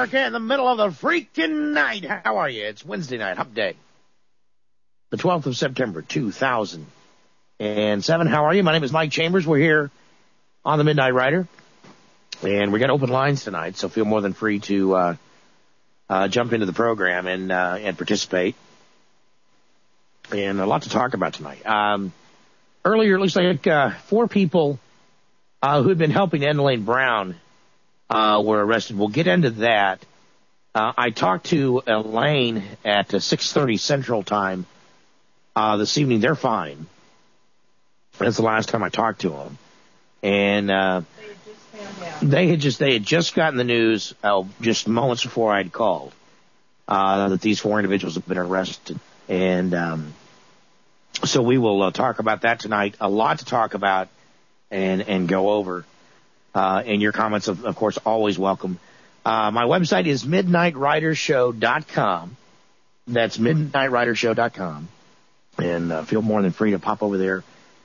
America in the middle of the freaking night. How are you? It's Wednesday night, hump day. The 12th of September, 2007. How are you? My name is Mike Chambers. We're here on the Midnight Rider. And we got open lines tonight, so feel more than free to jump into the program and participate. And a lot to talk about tonight. Earlier, it looks like 4 people who had been helping Elaine Brown were arrested. We'll get into that. I talked to Elaine at 6:30 Central Time this evening. They're fine. That's the last time I talked to them. And they had just gotten the news just moments before I'd called that these 4 individuals have been arrested. And so we will talk about that tonight. A lot to talk about and go over. And your comments, of course, always welcome. My website is midnightridershow.com. That's midnightridershow.com. And feel more than free to pop over there.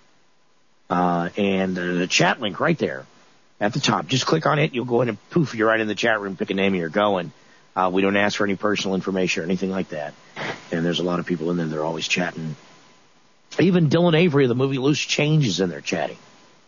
And the chat link right there at the top. Just click on it. You'll go in and poof, you're right in the chat room. Pick a name and you're going. We don't ask for any personal information or anything like that. And there's a lot of people in there. They're always chatting. Even Dylan Avery of the movie Loose Change is in there chatting.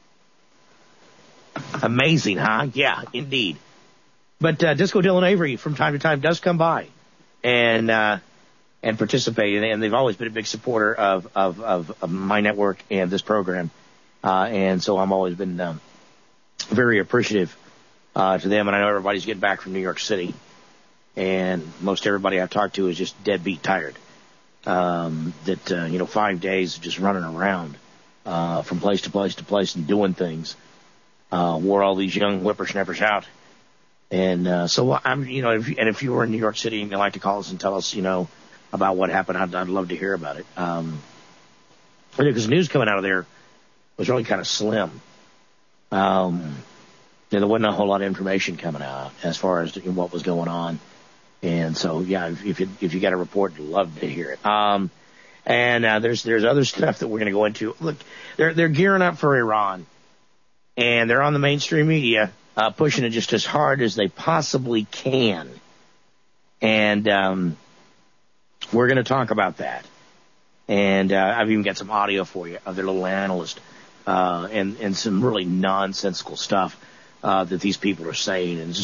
Amazing, huh? Yeah, indeed. But Disco Dylan Avery from time to time does come by and participate, and they've always been a big supporter of my network and this program, and so I've always been very appreciative to them. And I know everybody's getting back from New York City, and most everybody I've talked to is just deadbeat tired. 5 days of just running around from place to place to place and doing things. Wore all these young whippersnappers out. And so I'm, if you were in New York City and you'd like to call us and tell us, about what happened, I'd love to hear about it. Because the news coming out of there was really kind of slim. There wasn't a whole lot of information coming out as far as what was going on. And so, yeah, if you got a report, I'd love to hear it. There's other stuff that we're going to go into. Look, they're gearing up for Iran. And they're on the mainstream media, pushing it just as hard as they possibly can. And we're going to talk about that. And I've even got some audio for you of their little analyst and some really nonsensical stuff that these people are saying. And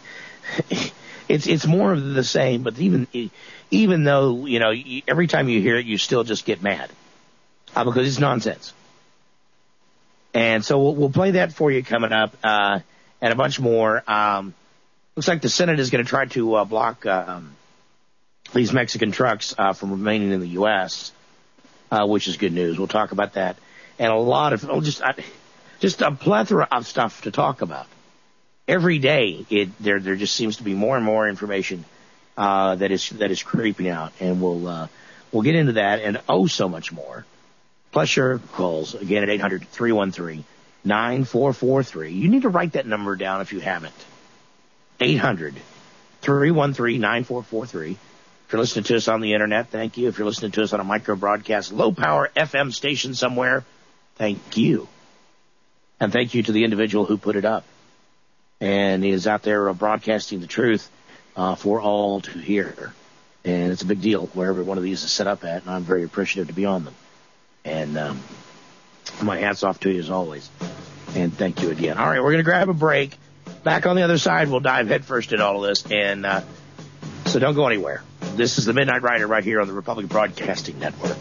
it's more of the same. But even though every time you hear it, you still just get mad because it's nonsense. And so we'll play that for you coming up, and a bunch more. Looks like the Senate is going to try to block these Mexican trucks from remaining in the U.S., which is good news. We'll talk about that, and a lot of just a plethora of stuff to talk about. Every day, there just seems to be more and more information that is creeping out, and we'll get into that and so much more. Plus your calls, again, at 800-313-9443. You need to write that number down if you haven't. 800-313-9443. If you're listening to us on the Internet, thank you. If you're listening to us on a micro-broadcast, low-power FM station somewhere, thank you. And thank you to the individual who put it up. And he is out there broadcasting the truth for all to hear. And it's a big deal where every one of these is set up at, and I'm very appreciative to be on them. And my hat's off to you as always. And thank you again. All right, we're going to grab a break. Back on the other side, we'll dive headfirst into all of this. And so don't go anywhere. This is the Midnight Rider right here on the Republic Broadcasting Network.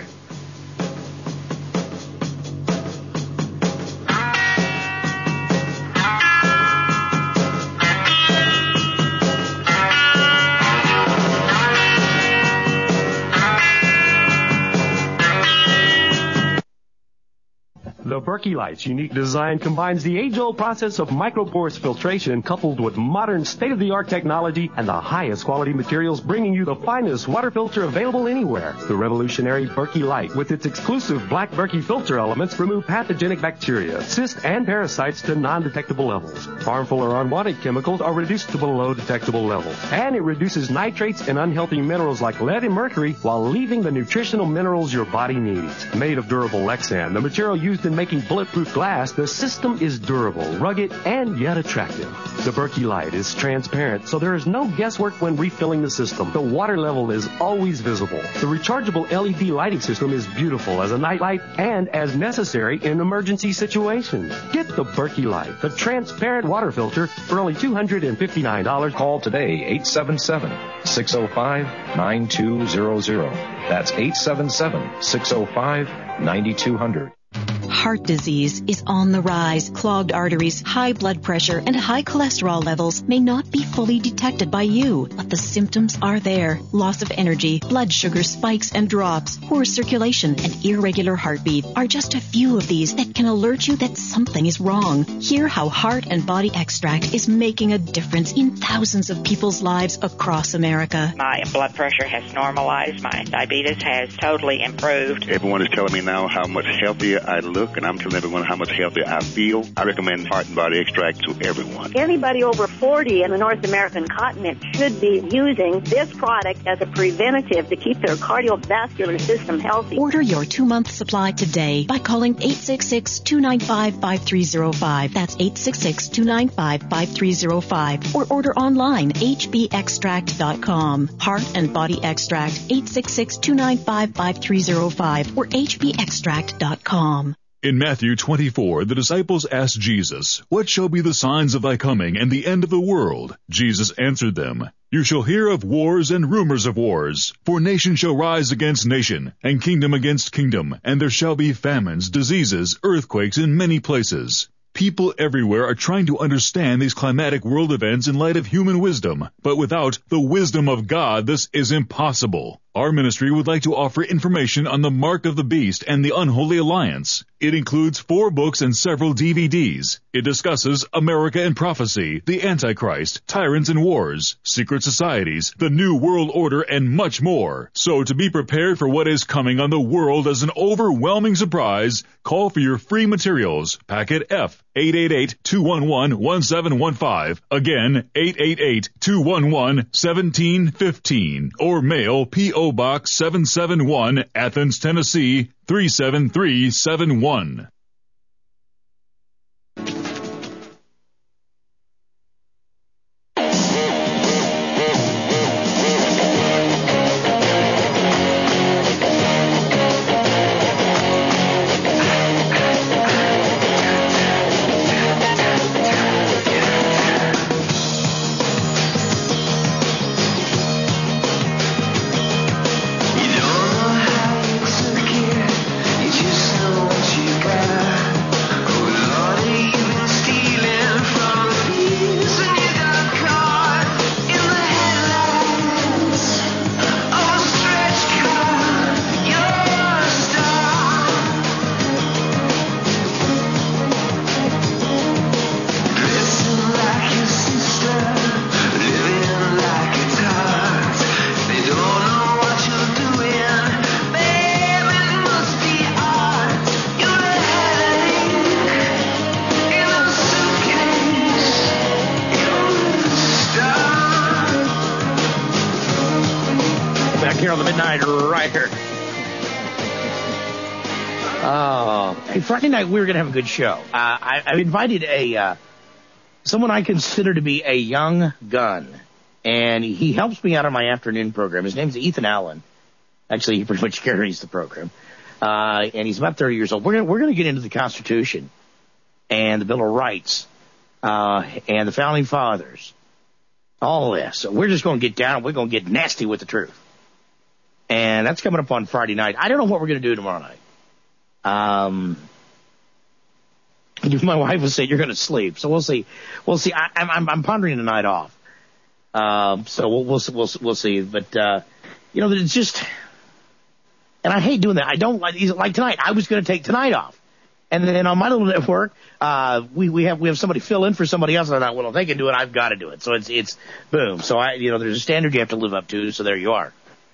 The Berkey Light's unique design combines the age-old process of microporous filtration coupled with modern state-of-the-art technology and the highest quality materials, bringing you the finest water filter available anywhere. The revolutionary Berkey Light, with its exclusive black Berkey filter elements, remove pathogenic bacteria, cysts, and parasites to non-detectable levels. Harmful or unwanted chemicals are reduced to below detectable levels. And it reduces nitrates and unhealthy minerals like lead and mercury while leaving the nutritional minerals your body needs. Made of durable Lexan, the material used in than making bulletproof glass, the system is durable, rugged, and yet attractive. The Berkey Light is transparent, so there is no guesswork when refilling the system. The water level is always visible. The rechargeable LED lighting system is beautiful as a night light and as necessary in emergency situations. Get the Berkey Light, the transparent water filter, for only $259. Call today, 877-605-9200. That's 877-605-9200. Heart disease is on the rise. Clogged arteries, high blood pressure, and high cholesterol levels may not be fully detected by you, but the symptoms are there. Loss of energy, blood sugar spikes and drops, poor circulation, and irregular heartbeat are just a few of these that can alert you that something is wrong. Hear how Heart and Body Extract is making a difference in thousands of people's lives across America. My blood pressure has normalized. My diabetes has totally improved. Everyone is telling me now how much healthier I look, and I'm telling everyone how much healthier I feel. I recommend Heart and Body Extract to everyone. Anybody over 40 in the North American continent should be using this product as a preventative to keep their cardiovascular system healthy. Order your 2-month supply today by calling 866-295-5305. That's 866-295-5305. Or order online, hbextract.com. Heart and Body Extract, 866-295-5305 or hbextract.com. In Matthew 24, the disciples asked Jesus, "What shall be the signs of thy coming and the end of the world?" Jesus answered them, "You shall hear of wars and rumors of wars. For nation shall rise against nation, and kingdom against kingdom, and there shall be famines, diseases, earthquakes in many places." People everywhere are trying to understand these climatic world events in light of human wisdom, but without the wisdom of God, this is impossible. Our ministry would like to offer information on the Mark of the Beast and the Unholy Alliance. It includes 4 books and several DVDs. It discusses America and prophecy, the Antichrist, tyrants and wars, secret societies, the New World Order, and much more. So to be prepared for what is coming on the world as an overwhelming surprise, call for your free materials. Packet F, 888-211-1715. Again, 888-211-1715. Or mail P.O. Box 771, Athens, Tennessee, 37371. Friday night we were going to have a good show. I invited someone I consider to be a young gun, and he helps me out on my afternoon program. His name's Ethan Allen. Actually, he pretty much carries the program, and he's about 30 years old. We're going to get into the Constitution and the Bill of Rights and the Founding Fathers, all this. So we're just going to get down. We're going to get nasty with the truth, and that's coming up on Friday night. I don't know what we're going to do tomorrow night. My wife will say you're going to sleep, so we'll see. We'll see. I'm pondering the night off, so we'll see. But it's just, and I hate doing that. I don't like tonight. I was going to take tonight off, and then on my little network, we have somebody fill in for somebody else. And I thought, well, if they can do it, I've got to do it. So it's boom. So there's a standard you have to live up to. So there you are,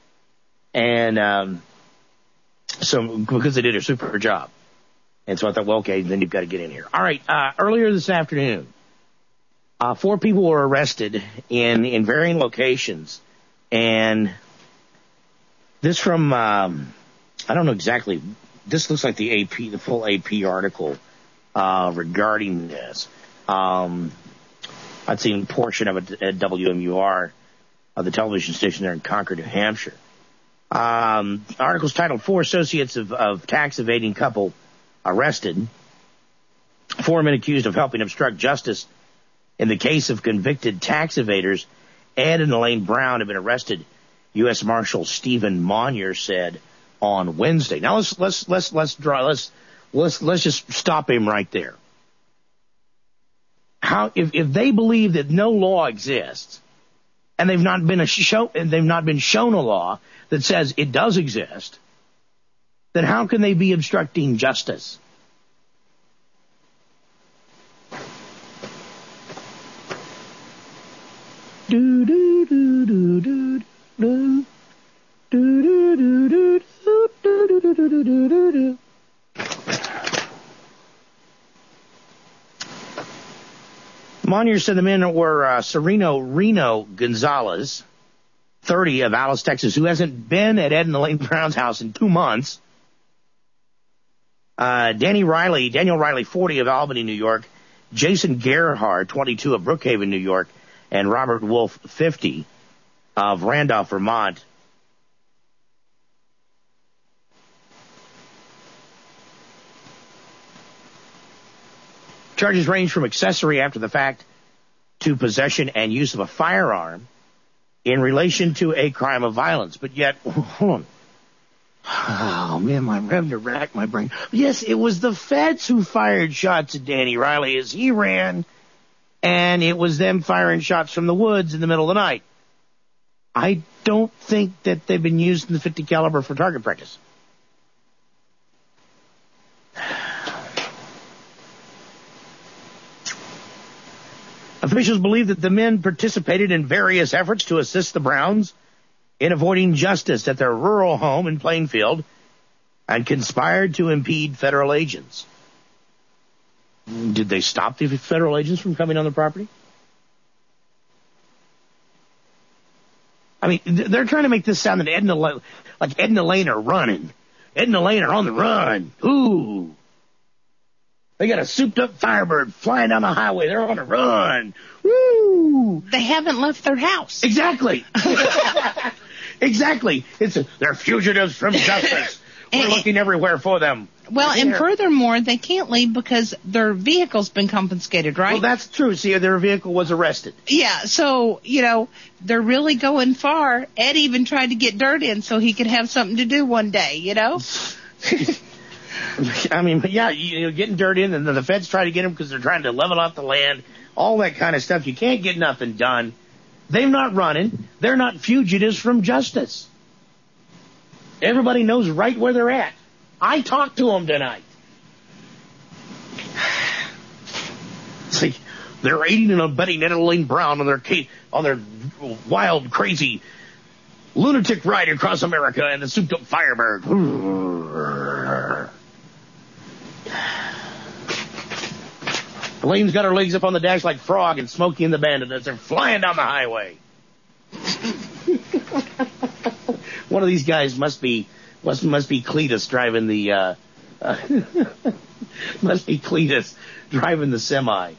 and so because they did a super job. And so I thought, well, okay, then you've got to get in here. All right. Earlier this afternoon, 4 people were arrested in varying locations. And this from, I don't know exactly this looks like the full AP article regarding this. I'd seen a portion of it at WMUR, the television station there in Concord, New Hampshire. The article's titled, 4 Associates of Tax Evading Couple Arrested. 4 men accused of helping obstruct justice in the case of convicted tax evaders. Ed and Elaine Brown have been arrested, U.S. Marshal Stephen Monier said on Wednesday. Now let's just stop him right there. How if they believe that no law exists, and they've not been shown a law that says it does exist, then how can they be obstructing justice? Do do do do do do do do do do do do do do do. Monier said the men were Sereno Reno Gonzalez, 30, of Alice, Texas, who hasn't been at Ed and Elaine Brown's house in 2 months. Daniel Riley, 40, of Albany, New York. Jason Gerhard, 22, of Brookhaven, New York. And Robert Wolf, 50, of Randolph, Vermont. Charges range from accessory after the fact to possession and use of a firearm in relation to a crime of violence. But yet, hold on. Oh, man, I'm having to rack my brain. Yes, it was the feds who fired shots at Danny Riley as he ran, and it was them firing shots from the woods in the middle of the night. I don't think that they've been using the .50 caliber for target practice. Officials believe that the men participated in various efforts to assist the Browns in avoiding justice at their rural home in Plainfield and conspired to impede federal agents. Did they stop the federal agents from coming on the property? I mean, they're trying to make this sound that Ed and Elaine are running. Ed and Elaine are on the run. Ooh. They got a souped-up Firebird flying down the highway. They're on a run. Woo! They haven't left their house. Exactly. Exactly. They're fugitives from justice. We're looking everywhere for them. Well, and furthermore, they can't leave because their vehicle's been confiscated, right? Well, that's true. See, their vehicle was arrested. Yeah, so, they're really going far. Ed even tried to get dirt in so he could have something to do one day, I mean, yeah, getting dirt in, and then the feds try to get him because they're trying to level out the land, all that kind of stuff. You can't get nothing done. They're not running. They're not fugitives from justice. Everybody knows right where they're at. I talked to them tonight. See, they're aiding and abetting Ed and Elaine Brown on their wild, crazy, lunatic ride across America in the souped-up Firebird. Elaine's got her legs up on the dash like Frog and Smokey and the Bandit as they're flying down the highway. One of these guys must be Cletus driving the must be Cletus driving the semi.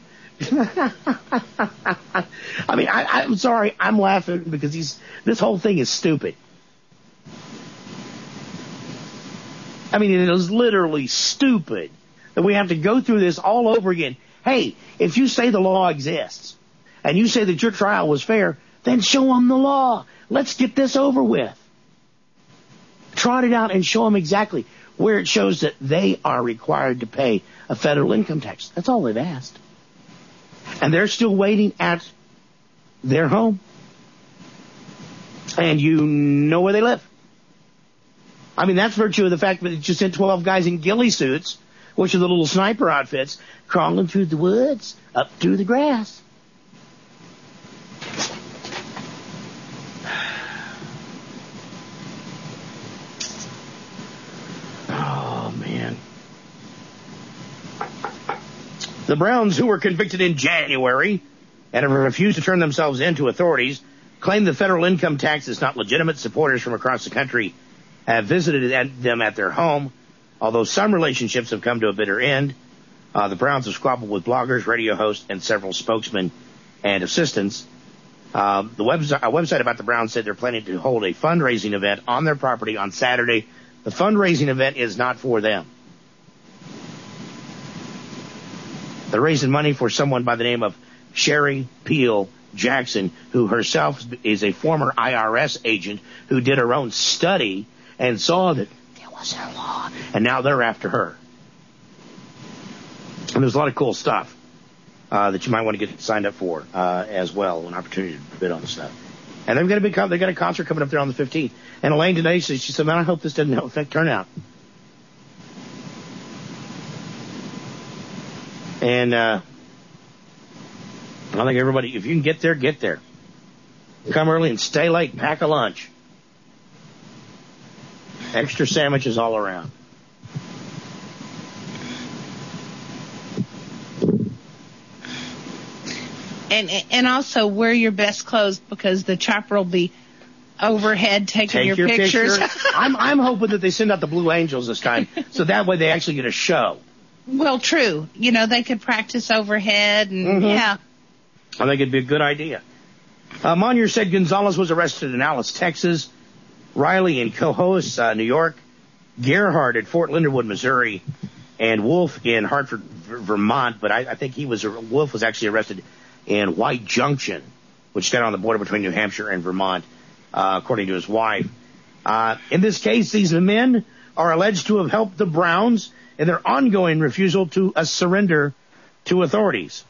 I mean, I'm sorry, I'm laughing because this whole thing is stupid. I mean, it is literally stupid that we have to go through this all over again. Hey, if you say the law exists and you say that your trial was fair, then show them the law. Let's get this over with. Trot it out and show them exactly where it shows that they are required to pay a federal income tax. That's all they've asked. And they're still waiting at their home. And you know where they live. I mean, that's virtue of the fact that it just sent 12 guys in ghillie suits, which are the little sniper outfits, crawling through the woods, up through the grass. Oh, man. The Browns, who were convicted in January and have refused to turn themselves in to authorities, claim the federal income tax is not legitimate. Supporters from across the country have visited them at their home Although some relationships have come to a bitter end, the Browns have squabbled with bloggers, radio hosts, and several spokesmen and assistants. A website about the Browns said they're planning to hold a fundraising event on their property on Saturday. The fundraising event is not for them. They're raising money for someone by the name of Sherry Peel Jackson, who herself is a former IRS agent who did her own study and saw that there wasn't a law, and now they're after her. And there's a lot of cool stuff that you might want to get signed up for as well, an opportunity to bid on stuff. And they've got a concert coming up there on the 15th. And Elaine today said, she said, man, I hope this doesn't affect turnout. And I think everybody, if you can get there, get there. Come early and stay late. Pack a lunch. Extra sandwiches all around. And also wear your best clothes because the chopper will be overhead taking your pictures. I'm hoping that they send out the Blue Angels this time, so that way they actually get a show. Well, true. You know, they could practice overhead and yeah. I think it'd be a good idea. Monier said Gonzalez was arrested in Alice, Texas, Riley in Cohoes, New York, Gerhardt at Fort Linderwood, Missouri, and Wolf in Hartford, Vermont. But I think Wolf was actually arrested in White Junction, which is down on the border between New Hampshire and Vermont, according to his wife. In this case, these men are alleged to have helped the Browns in their ongoing refusal to surrender to authorities.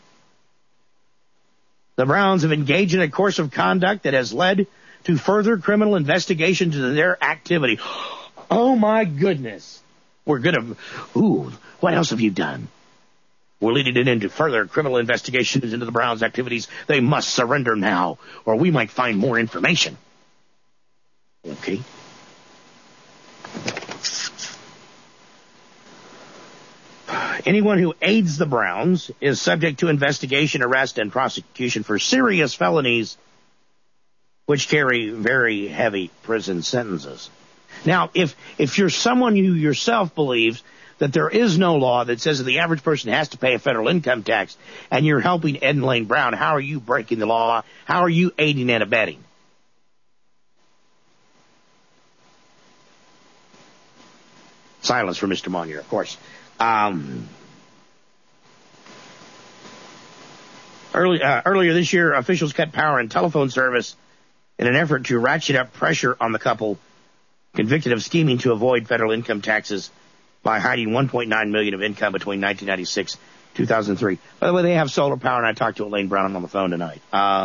The Browns have engaged in a course of conduct that has led to further criminal investigation into their activity. Oh, my goodness. What else have you done? We're leading it into further criminal investigations into the Browns' activities. They must surrender now, or we might find more information. Okay. Anyone who aids the Browns is subject to investigation, arrest, and prosecution for serious felonies, which carry very heavy prison sentences. Now, if you're someone who yourself believes that there is no law that says that the average person has to pay a federal income tax, and you're helping Ed and Lane Brown, how are you breaking the law? How are you aiding and abetting? Silence for Mr. Monier, of course. Earlier this year, officials cut power and telephone service in an effort to ratchet up pressure on the couple convicted of scheming to avoid federal income taxes by hiding $1.9 million of income between 1996 and 2003. By the way, they have solar power, and I talked to Elaine Brown on the phone tonight.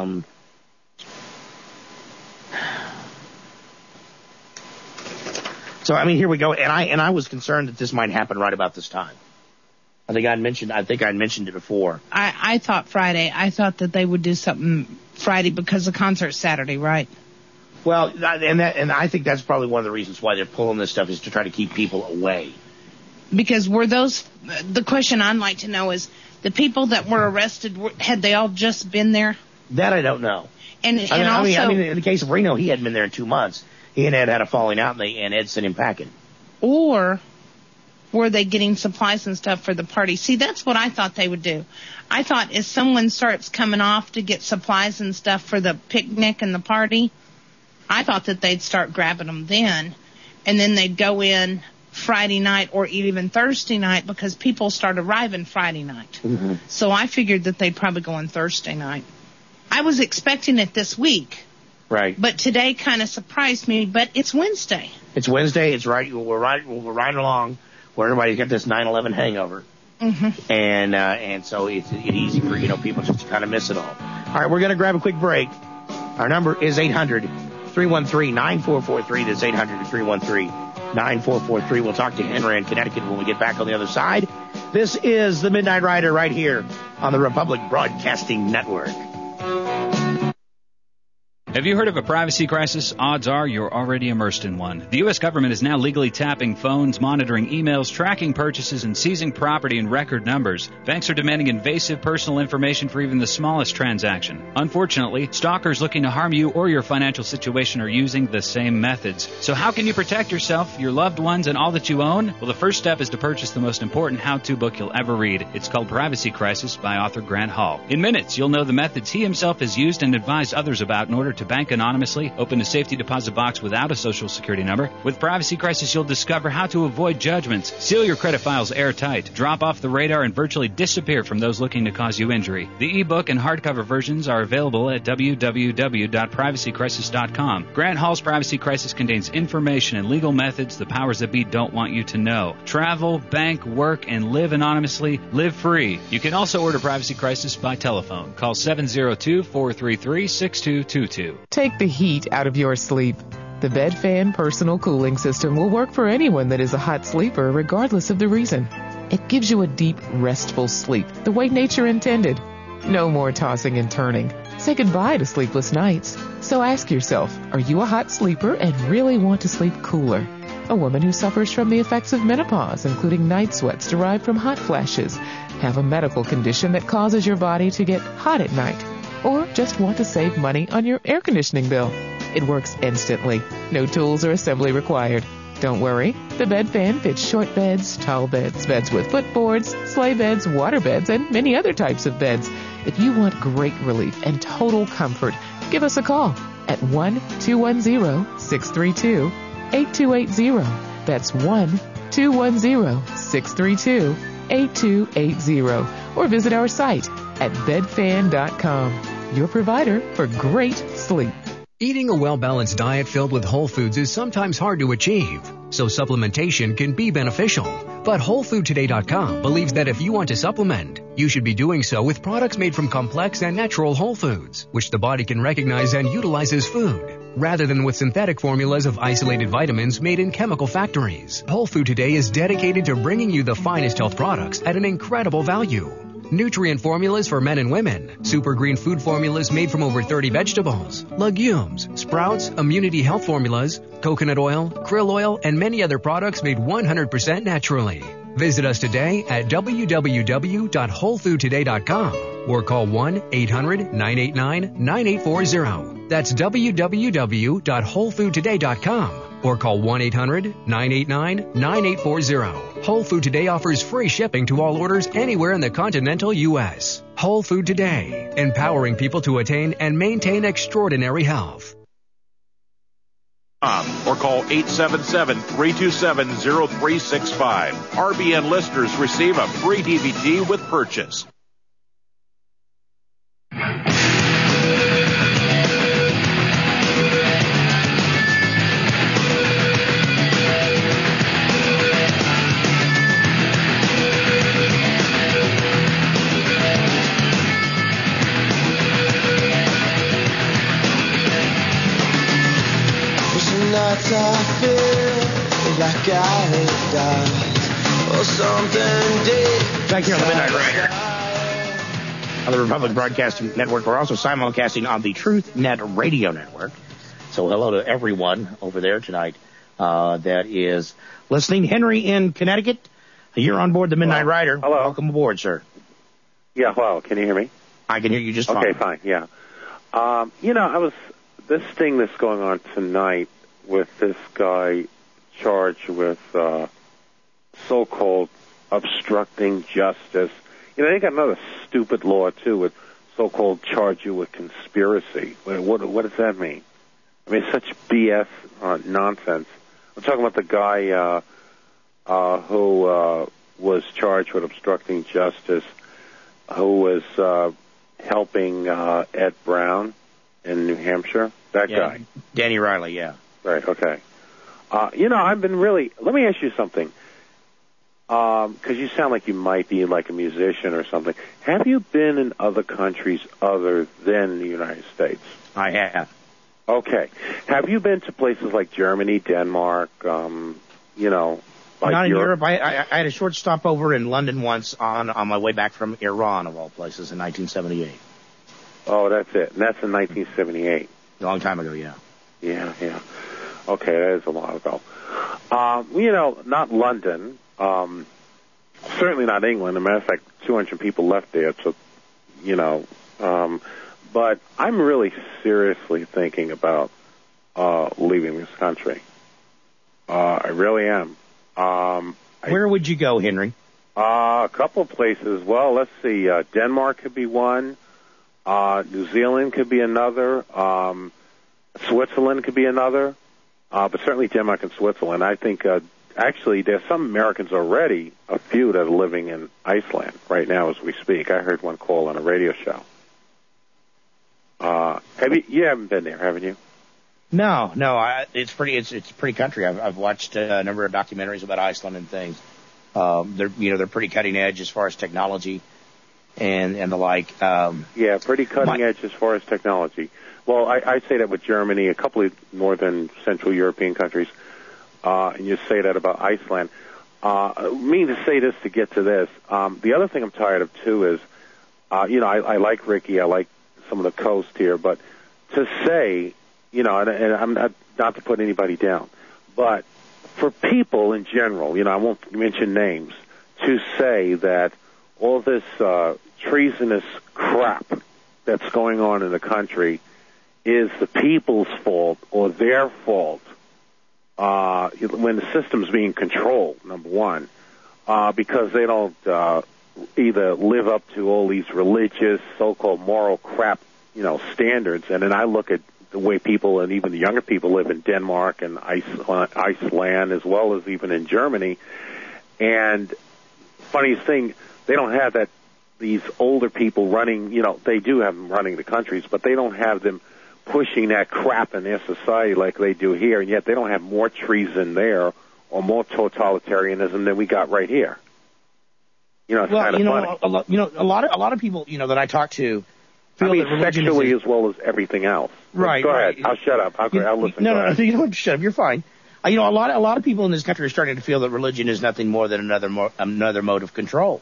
So, I mean, here we go. And I was concerned that this might happen right about this time. I think I'd mentioned it before. I thought Friday. I thought that they would do something Friday because the concert's Saturday, right? Well, and I think that's probably one of the reasons why they're pulling this stuff is to try to keep people away. Because the question I'd like to know is, the people that were arrested, had they all just been there? That I don't know. I mean, in the case of Reno, he hadn't been there in 2 months. He and Ed had a falling out, and Ed sent him packing. Or were they getting supplies and stuff for the party? See, that's what I thought they would do. I thought if someone starts coming off to get supplies and stuff for the picnic and the party, I thought that they'd start grabbing them then, and then they'd go in Friday night or even Thursday night because people start arriving Friday night. Mm-hmm. So I figured that they'd probably go on Thursday night. I was expecting it this week. Right. But today kind of surprised me, but it's Wednesday. It's Wednesday. It's right. We're right along where everybody's got this 9/11 hangover. Mm-hmm. And so it's easy for, people just to kind of miss it all. All right, we're going to grab a quick break. Our number is 800-313-9443. That's 800-313-9443. We'll talk to Henry in Connecticut when we get back on the other side. This is the Midnight Rider right here on the Republic Broadcasting Network. Have you heard of a privacy crisis? Odds are you're already immersed in one. The U.S. government is now legally tapping phones, monitoring emails, tracking purchases, and seizing property in record numbers. Banks are demanding invasive personal information for even the smallest transaction. Unfortunately, stalkers looking to harm you or your financial situation are using the same methods. So how can you protect yourself, your loved ones, and all that you own? Well, the first step is to purchase the most important how-to book you'll ever read. It's called Privacy Crisis by author Grant Hall. In minutes, you'll know the methods he himself has used and advised others about in order to bank anonymously, open a safety deposit box without a social security number. With Privacy Crisis, you'll discover how to avoid judgments, seal your credit files airtight, drop off the radar, and virtually disappear from those looking to cause you injury. The ebook and hardcover versions are available at www.privacycrisis.com. Grant Hall's Privacy Crisis contains information and legal methods the powers that be don't want you to know. Travel, bank, work, and live anonymously. Live free. You can also order Privacy Crisis by telephone. Call 702-433-6222. Take the heat out of your sleep. The Bed Fan personal cooling system will work for anyone that is a hot sleeper, regardless of the reason. It gives you a deep, restful sleep, the way nature intended. No more tossing and turning. Say goodbye to sleepless nights. So ask yourself, are you a hot sleeper and really want to sleep cooler? A woman who suffers from the effects of menopause, including night sweats derived from hot flashes, have a medical condition that causes your body to get hot at night, or just want to save money on your air conditioning bill. It works instantly. No tools or assembly required. Don't worry. The Bed Fan fits short beds, tall beds, beds with footboards, sleigh beds, water beds, and many other types of beds. If you want great relief and total comfort, give us a call at 1-210-632-8280. That's 1-210-632-8280. Or visit our site at bedfan.com. Your provider for great sleep. Eating a well-balanced diet filled with whole foods is sometimes hard to achieve, so supplementation can be beneficial. But WholeFoodToday.com believes that if you want to supplement, you should be doing so with products made from complex and natural whole foods, which the body can recognize and utilize as food, rather than with synthetic formulas of isolated vitamins made in chemical factories. Whole Food Today is dedicated to bringing you the finest health products at an incredible value. Nutrient formulas for men and women, super green food formulas made from over 30 vegetables, legumes, sprouts, immunity health formulas, coconut oil, krill oil, and many other products made 100% naturally. Visit us today at www.wholefoodtoday.com or call 1-800-989-9840. That's www.wholefoodtoday.com. Or call 1-800-989-9840. Whole Food Today offers free shipping to all orders anywhere in the continental U.S. Whole Food Today, empowering people to attain and maintain extraordinary health. Or call 877-327-0365. RBN listeners receive a free DVD with purchase. Nights I feel like I had died or something deep. Back here on the Midnight Rider on the Republic Broadcasting Network. We're also simulcasting on the Truth Net Radio Network. So hello to everyone over there tonight that is listening. Henry in Connecticut, you're on board the Midnight Rider. Hello. Welcome aboard, sir. Yeah, hello. Can you hear me? I can hear you just fine. Okay, fine, yeah. This thing that's going on tonight with this guy charged with so-called obstructing justice. They got another stupid law, too, with so-called charge you with conspiracy. What does that mean? I mean, such BS nonsense. I'm talking about the guy who was charged with obstructing justice, who was helping Ed Brown in New Hampshire. That guy. Danny Riley, yeah. Right, okay. I've been really... Let me ask you something. Because you sound like you might be like a musician or something. Have you been in other countries other than the United States? I have. Okay. Have you been to places like Germany, Denmark, like not in Europe. I had a short stopover in London once on my way back from Iran, of all places, in 1978. Oh, that's it. And that's in 1978. A long time ago, yeah. Yeah. Okay, that is a while ago. Not London. Certainly not England. As a matter of fact, 200 people left there. So, but I'm really seriously thinking about leaving this country. I really am. Where would you go, Henry? A couple of places. Well, let's see. Denmark could be one. New Zealand could be another. Switzerland could be another. But certainly Denmark and Switzerland. I think, actually, there's some Americans already, a few that are living in Iceland right now as we speak. I heard one call on a radio show. You haven't been there, haven't you? No. It's pretty country. I've watched a number of documentaries about Iceland and things. They're pretty cutting edge as far as technology and the like. Yeah, pretty cutting edge as far as technology. Well, I say that with Germany, a couple of northern Central European countries, and you say that about Iceland. Me to say this to get to this. The other thing I'm tired of too is, I like Ricky, I like some of the coast here, but to say, and I'm not to put anybody down, but for people in general, I won't mention names, to say that all this treasonous crap that's going on in the country is the people's fault or their fault when the system's being controlled, number one, because they don't either live up to all these religious, so-called moral crap, standards. And then I look at the way people and even the younger people live in Denmark and Iceland, as well as even in Germany. And funniest thing, they don't have that. These older people running, they do have them running the countries, but they don't have them pushing that crap in their society like they do here, and yet they don't have more treason there or more totalitarianism than we got right here. It's kind of funny. A lot of people, that I talk to feel that religion sexually as well as everything else. Right. Go ahead. I'll shut up. I'll listen. No, you don't have to shut up. You're fine. A lot of people in this country are starting to feel that religion is nothing more than another mode of control.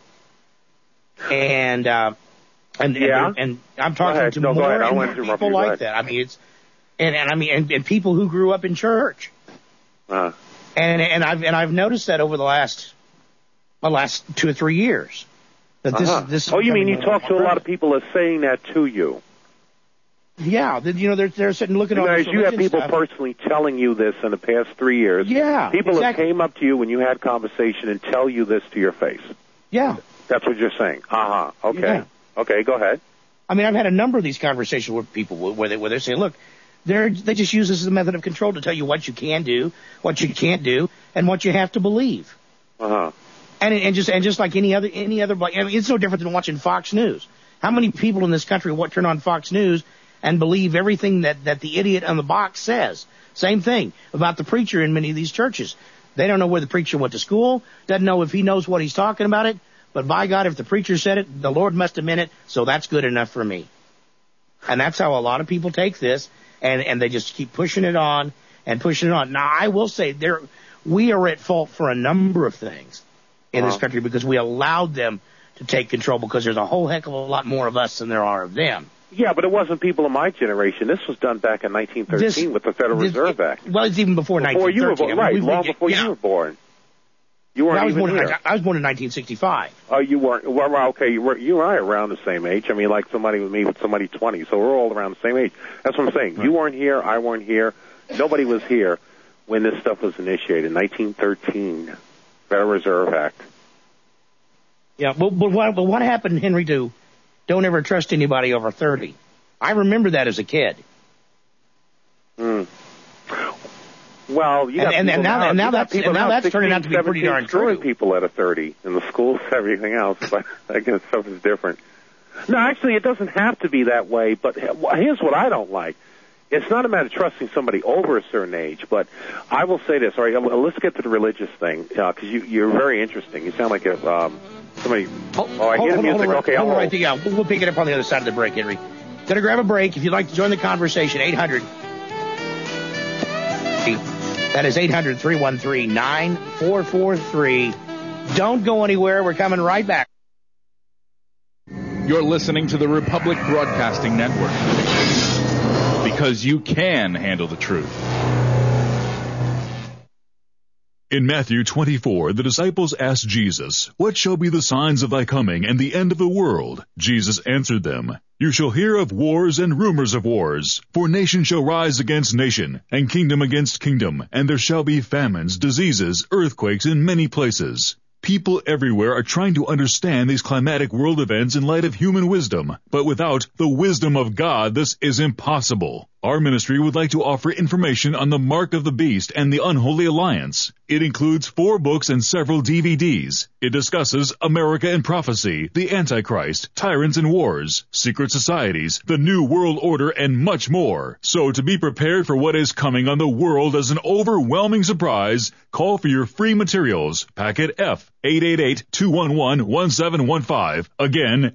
And I'm talking to more and more people like that. I mean, it's and people who grew up in church. And I've noticed that over the last 2 or 3 years. That this you mean you talk to a lot of people that are saying that to you? Yeah, they're sitting looking at you have people personally telling you this in the past 3 years. Yeah, people that came up to you when you had conversation and tell you this to your face. Yeah, that's what you're saying. Okay. Yeah. Okay, go ahead. I mean, I've had a number of these conversations with people where they say, look, they just use this as a method of control to tell you what you can do, what you can't do, and what you have to believe. And just like any other, it's no different than watching Fox News. How many people in this country turn on Fox News and believe everything that the idiot on the box says? Same thing about the preacher in many of these churches. They don't know where the preacher went to school, doesn't know if he knows what he's talking about it, but by God, if the preacher said it, the Lord must have meant it, so that's good enough for me. And that's how a lot of people take this, and they just keep pushing it on and pushing it on. Now, I will say we are at fault for a number of things in this country because we allowed them to take control, because there's a whole heck of a lot more of us than there are of them. Yeah, but it wasn't people of my generation. This was done back in 1913 with the Federal Reserve Act. Well, it's even before 1913. You were born, right, long before you were born. You weren't even here. I was born in 1965. Oh, you weren't. Well, okay, you and I are around the same age. I mean, like somebody with me with somebody 20, so we're all around the same age. That's what I'm saying. Right. You weren't here. I weren't here. Nobody was here when this stuff was initiated. 1913, Federal Reserve Act. Yeah, but what happened, Henry, to don't ever trust anybody over 30? I remember that as a kid. Well, now that's turning out to be pretty darn true. People at a 30 in the schools, everything else, but I guess stuff is different. No, actually, it doesn't have to be that way. But here's what I don't like: it's not a matter of trusting somebody over a certain age. But I will say this. All right, let's get to the religious thing because you're very interesting. You sound like somebody. I hear the music. Okay, I'll right there. We'll pick it up on the other side of the break, Henry. Gonna grab a break. If you'd like to join the conversation, 800. That is 800-313-9443. Don't go anywhere. We're coming right back. You're listening to the Republic Broadcasting Network. because you can handle the truth. In Matthew 24, the disciples asked Jesus, "What shall be the signs of thy coming and the end of the world?" Jesus answered them, "You shall hear of wars and rumors of wars. For nation shall rise against nation, and kingdom against kingdom, and there shall be famines, diseases, earthquakes in many places." People everywhere are trying to understand these climatic world events in light of human wisdom, but without the wisdom of God, this is impossible. Our ministry would like to offer information on the Mark of the Beast and the Unholy Alliance. It includes 4 books and several DVDs. It discusses America and Prophecy, the Antichrist, Tyrants and Wars, Secret Societies, the New World Order, and much more. So to be prepared for what is coming on the world as an overwhelming surprise, call for your free materials. Packet F, 888-211-1715. Again,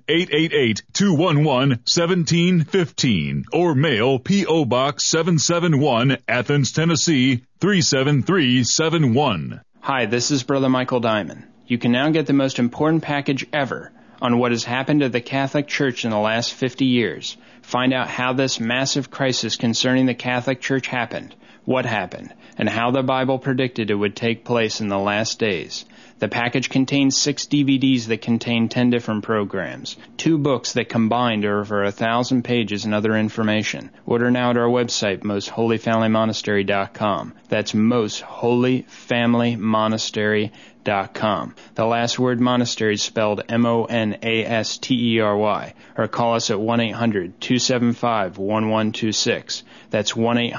888-211-1715. Or mail P.O. Box 771, Athens, Tennessee, 37371. Hi, this is Brother Michael Diamond. You can now get the most important package ever on what has happened to the Catholic Church in the last 50 years. Find out how this massive crisis concerning the Catholic Church happened, what happened, and how the Bible predicted it would take place in the last days. The package contains 6 DVDs that contain 10 different programs, 2 books that combined are over 1,000 pages and other information. Order now at our website, mostholyfamilymonastery.com. That's mostholyfamilymonastery.com. The last word monastery is spelled M-O-N-A-S-T-E-R-Y. Or call us at 1-800-275-1126. That's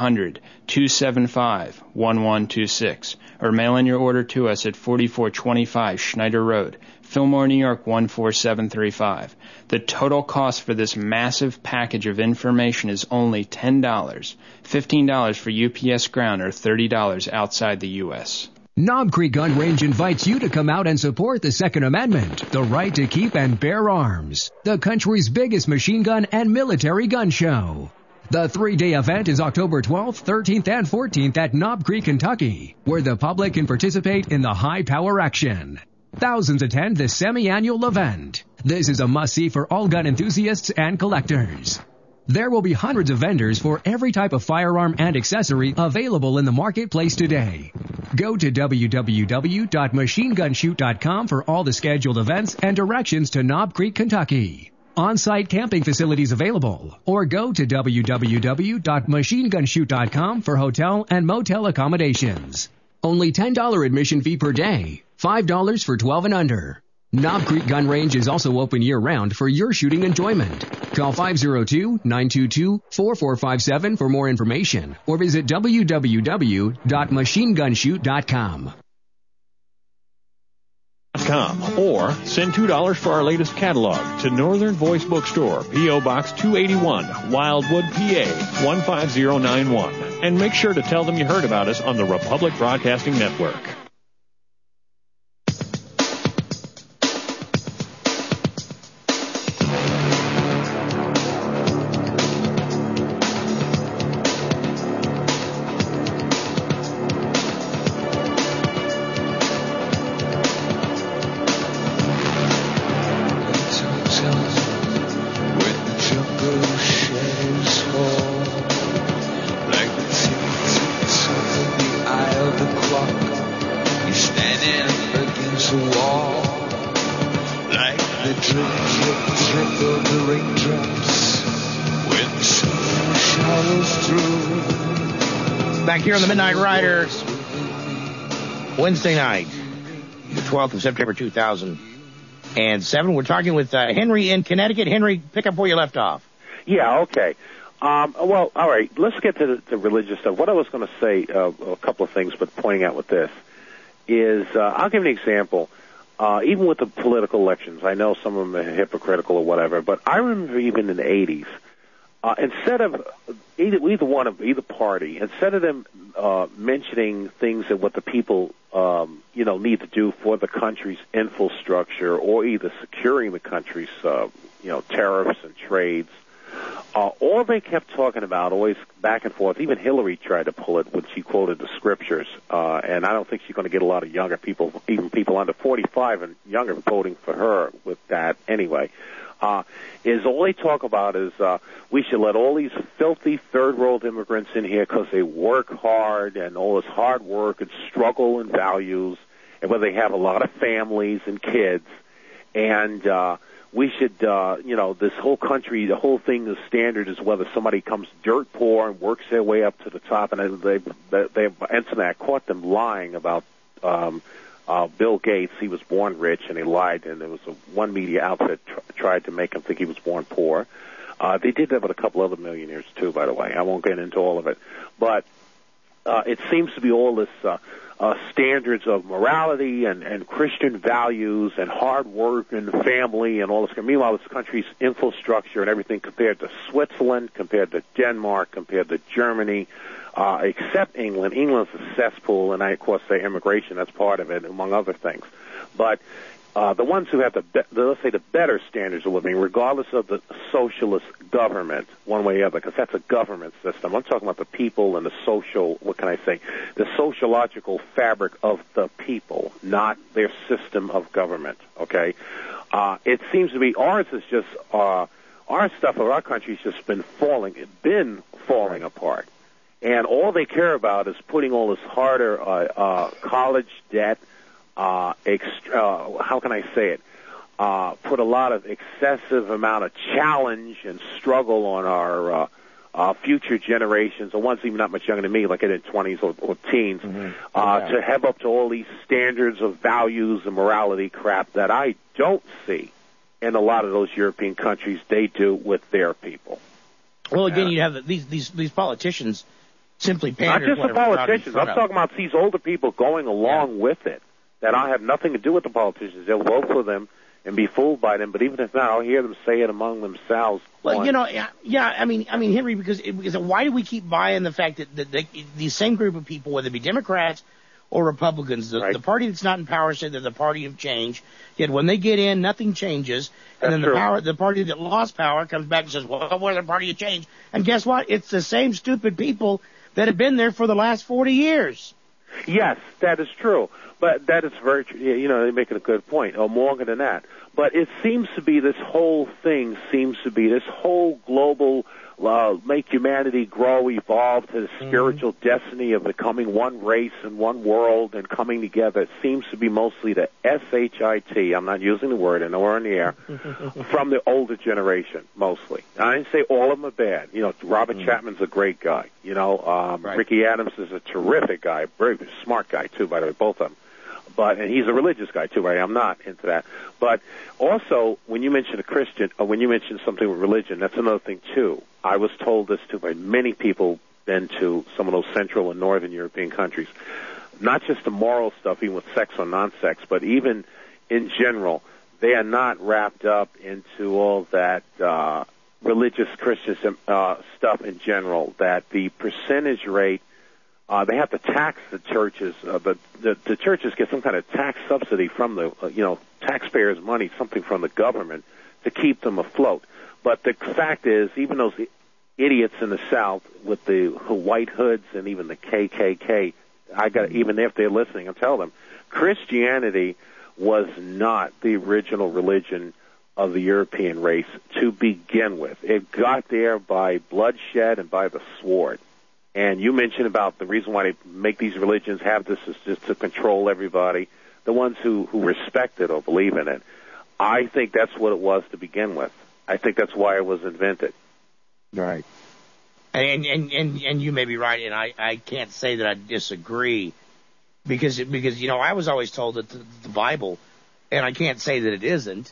1-800-275-1126. Or mail in your order to us at 4425 Schneider Road, Fillmore, New York 14735. The total cost for this massive package of information is only $10, $15 for UPS Ground, or $30 outside the U.S. Knob Creek Gun Range invites you to come out and support the Second Amendment, the right to keep and bear arms, the country's biggest machine gun and military gun show. The 3-day event is October 12th, 13th, and 14th at Knob Creek, Kentucky, where the public can participate in the high-power action. Thousands attend this semi-annual event. This is a must-see for all gun enthusiasts and collectors. There will be hundreds of vendors for every type of firearm and accessory available in the marketplace today. Go to www.machinegunshoot.com for all the scheduled events and directions to Knob Creek, Kentucky. On-site camping facilities available, or go to www.machinegunshoot.com for hotel and motel accommodations. Only $10 admission fee per day, $5 for 12 and under. Knob Creek Gun Range is also open year-round for your shooting enjoyment. Call 502-922-4457 for more information, or visit www.machinegunshoot.com. Or send $2 for our latest catalog to Northern Voice Bookstore, P.O. Box 281, Wildwood, PA 15091. And make sure to tell them you heard about us on the Republic Broadcasting Network. Here on the Midnight Riders, Wednesday night, the 12th of September 2007. We're talking with Henry in Connecticut. Henry, pick up where you left off. Yeah, okay. Well, all right, let's get to the religious stuff. What I was going to say, a couple of things, but pointing out with this, is I'll give an example. Even with the political elections, I know some of them are hypocritical or whatever, but I remember even in the 80s, instead of either party, instead of them mentioning things that what the people need to do for the country's infrastructure, or either securing the country's tariffs and trades, all they kept talking about, always back and forth. Even Hillary tried to pull it when she quoted the scriptures, and I don't think she's going to get a lot of younger people, even people under 45 and younger, voting for her with that anyway. is all they talk about is we should let all these filthy third world immigrants in here because they work hard and all this hard work and struggle and values, and whether they have a lot of families and kids, and we should, this whole country, the whole thing, the standard is whether somebody comes dirt poor and works their way up to the top. And Internet caught them lying about Bill Gates. He was born rich, and he lied, and there was one media outfit tried to make him think he was born poor. They did that with a couple other millionaires, too, by the way. I won't get into all of it. But it seems to be all this standards of morality and Christian values and hard work and family and all this. Meanwhile, this country's infrastructure and everything compared to Switzerland, compared to Denmark, compared to Germany, except England. England's a cesspool, and I, of course, say immigration, that's part of it, among other things. But the ones who have let's say the better standards of living, regardless of the socialist government, one way or the other, because that's a government system. I'm talking about the people and the social, the sociological fabric of the people, not their system of government, okay? It seems to be ours is just, our stuff of our country's just been falling apart. And all they care about is putting all this harder college debt, how can I say it? Put a lot of excessive amount of challenge and struggle on our future generations, or ones even not much younger than me, like in their 20s or teens, to have up to all these standards of values and morality crap that I don't see in a lot of those European countries. They do with their people. Well, again, you have these politicians simply pander. Not just the politicians. I'm talking about these older people going along with it. That I have nothing to do with the politicians. They'll vote for them and be fooled by them. But even if not, I'll hear them say it among themselves. Well, I mean, Henry, because why do we keep buying the fact that these same group of people, whether it be Democrats or Republicans, the party that's not in power say they're the party of change. Yet when they get in, nothing changes, and then the party that lost power comes back and says, "Well, we're the party of change." And guess what? It's the same stupid people that have been there for the last 40 years. Yes, that is true. But that is very true. They make it a good point, or more than that. But it seems to be this whole global make humanity grow, evolve to the spiritual destiny of becoming one race and one world and coming together. It seems to be mostly the SHIT. I'm not using the word, I know we're on the air, from the older generation, mostly. I didn't say all of them are bad. Robert Chapman's a great guy. Ricky Adams is a terrific guy, very smart guy, too, by the way, both of them. And he's a religious guy, too, right? I'm not into that. But also, when you mention a Christian, or when you mention something with religion, that's another thing, too. I was told this, too, by many people been to some of those Central and Northern European countries. Not just the moral stuff, even with sex or non-sex, but even in general, they are not wrapped up into all that religious Christian stuff in general, that the percentage rate, they have to tax the churches, but the churches get some kind of tax subsidy from the, taxpayers' money, something from the government to keep them afloat. But the fact is, even those idiots in the South with the white hoods and even the KKK, even if they're listening, I'll tell them, Christianity was not the original religion of the European race to begin with. It got there by bloodshed and by the sword. And you mentioned about the reason why they make these religions have this is just to control everybody, the ones who respect it or believe in it. I think that's what it was to begin with. I think that's why it was invented. Right. And you may be right, and I can't say that I disagree because I was always told that the Bible, and I can't say that it isn't,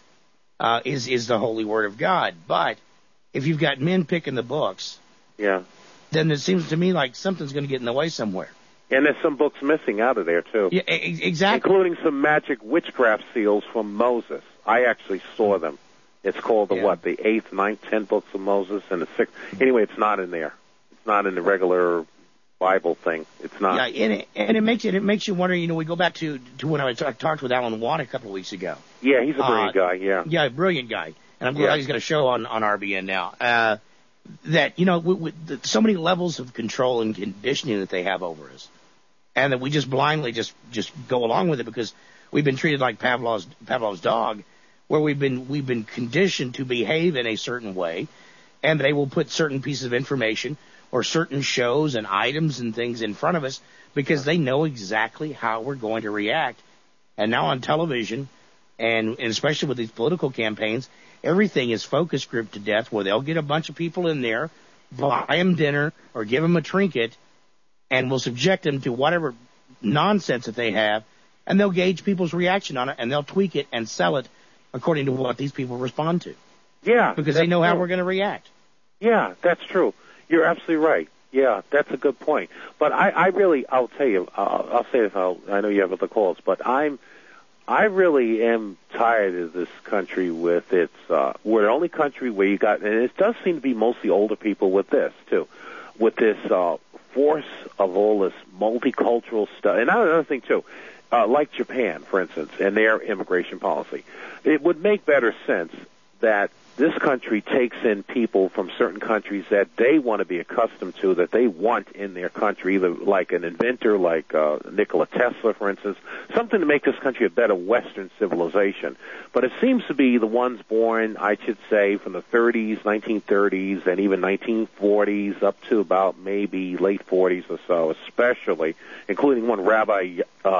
is the holy word of God. But if you've got men picking the books, then it seems to me like something's going to get in the way somewhere. And there's some books missing out of there, too. Yeah, exactly. Including some magic witchcraft seals from Moses. I actually saw them. It's called the 8th, 9th, 10th books of Moses, and the 6th. Anyway, it's not in there. It's not in the regular Bible thing. It's not. Yeah, and it makes you wonder. We go back to when I talked with Alan Watt a couple of weeks ago. Yeah, he's a brilliant guy. Yeah. Yeah, brilliant guy. And I'm glad he's got a show on RBN now. That with so many levels of control and conditioning that they have over us, and that we just blindly just go along with it because we've been treated like Pavlov's dog. where we've been conditioned to behave in a certain way, and they will put certain pieces of information or certain shows and items and things in front of us because they know exactly how we're going to react. And now on television, and especially with these political campaigns, everything is focus grouped to death, where they'll get a bunch of people in there, buy them dinner or give them a trinket, and will subject them to whatever nonsense that they have, and they'll gauge people's reaction on it, and they'll tweak it and sell it according to what these people respond to. Yeah. Because they know how we're going to react. Yeah, that's true. You're absolutely right. Yeah, that's a good point. But I'll tell you, I'll say this, I know you have other calls, but I really am tired of this country with its, we're the only country where you got, and it does seem to be mostly older people with this, too, with this force of all this multicultural stuff. And another thing, too, like Japan, for instance, and their immigration policy. It would make better sense that this country takes in people from certain countries that they want to be accustomed to, that they want in their country, either like an inventor like Nikola Tesla, for instance, something to make this country a better Western civilization. But it seems to be the ones born, I should say, from the 30s, 1930s, and even 1940s up to about maybe late 40s or so, especially, including one Rabbi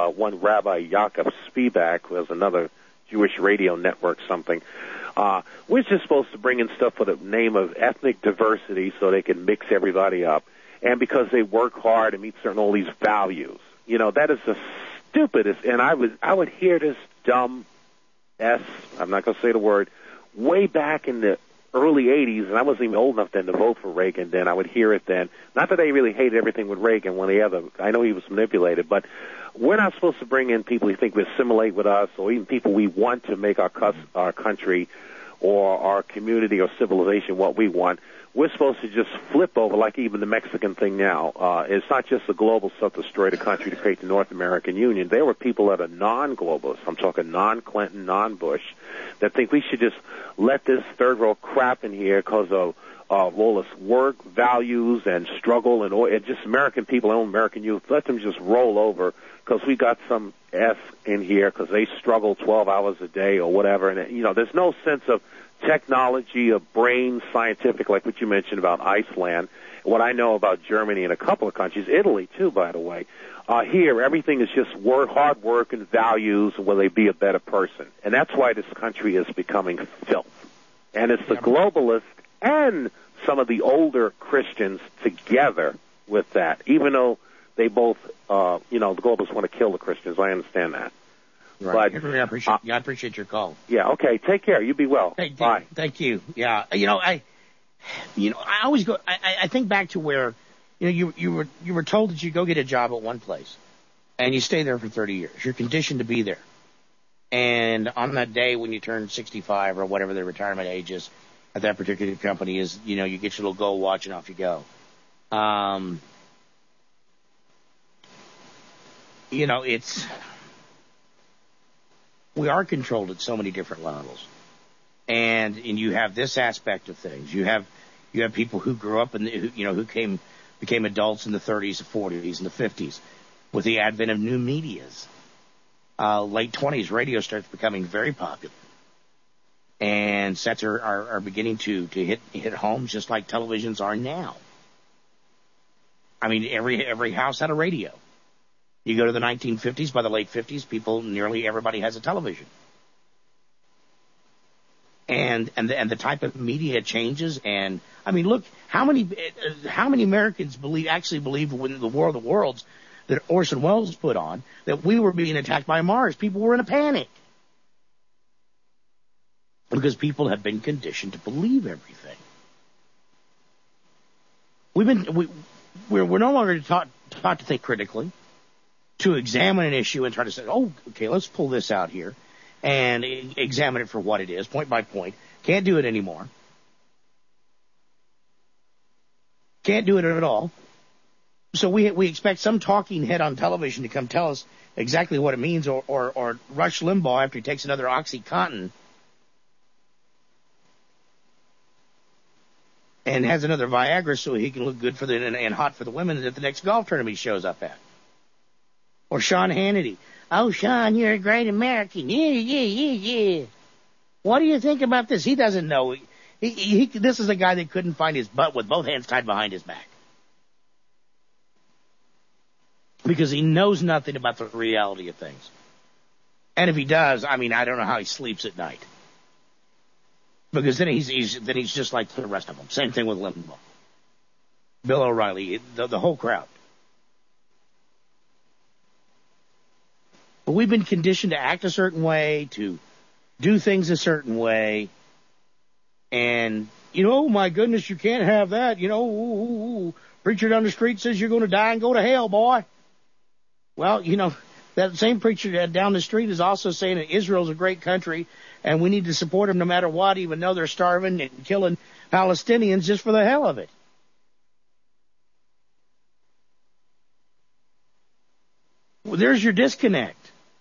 Yaakov Spivak, who has another Jewish radio network something. We're just supposed to bring in stuff for the name of ethnic diversity so they can mix everybody up. And because they work hard and meet certain all these values. You know, that is the stupidest. And I would hear this dumb S, I'm not going to say the word, way back in the early 80s, and I wasn't even old enough then to vote for Reagan then. I would hear it then. Not that I really hated everything with Reagan I know he was manipulated, but we're not supposed to bring in people who think we assimilate with us, or even people we want to make our country or our community or civilization what we want. We're supposed to just flip over, like even the Mexican thing now. It's not just the global stuff to destroy the country to create the North American Union. There were people that are non-globalists, I'm talking non-Clinton, non-Bush, that think we should just let this third world crap in here because of all this work, values, and struggle, and just American people and American youth. Let them just roll over because we got some S in here because they struggle 12 hours a day or whatever. And, you know, there's no sense of technology, of brain scientific, like what you mentioned about Iceland, what I know about Germany and a couple of countries, Italy too, by the way. Here, everything is just hard work and values, and will they be a better person? And that's why this country is becoming filth. And it's the globalists and some of the older Christians together with that, even though they both, the globalists want to kill the Christians. I understand that. Right. But, I appreciate your call. Yeah. Okay. Take care. You be well. Hey, bye. Thank you. Yeah. I always go. I think back to where, you were told that you go get a job at one place, and you stay there for 30 years. You're conditioned to be there, and on that day when you turn 65 or whatever the retirement age is at that particular company is, you get your little gold watch and off you go. We are controlled at so many different levels, and you have this aspect of things. You have people who grew up who became adults in the 30s, the 40s, and the 50s with the advent of new medias. Late 20s, radio starts becoming very popular, and sets are beginning to hit homes just like televisions are now. I mean, every house had a radio. You go to the 1950s, by the late 50s, nearly everybody has a television. And the type of media changes, and I mean, look, how many Americans actually believe when the War of the Worlds that Orson Welles put on, that we were being attacked by Mars? People were in a panic. Because people have been conditioned to believe everything. We're no longer taught to think critically, to examine an issue and try to say, oh, okay, let's pull this out here and examine it for what it is, point by point. Can't do it anymore. Can't do it at all. So we expect some talking head on television to come tell us exactly what it means, or Rush Limbaugh after he takes another OxyContin and has another Viagra so he can look good and hot for the women at the next golf tournament he shows up at. Or Sean Hannity. Oh, Sean, you're a great American. Yeah. What do you think about this? He doesn't know. This is a guy that couldn't find his butt with both hands tied behind his back. Because he knows nothing about the reality of things. And if he does, I don't know how he sleeps at night. Because then he's just like the rest of them. Same thing with Limbaugh, Bill O'Reilly, the whole crowd. But we've been conditioned to act a certain way, to do things a certain way. And, oh my goodness, you can't have that. Preacher down the street says you're going to die and go to hell, boy. Well, that same preacher down the street is also saying that Israel's a great country and we need to support them no matter what, even though they're starving and killing Palestinians just for the hell of it. Well, there's your disconnect.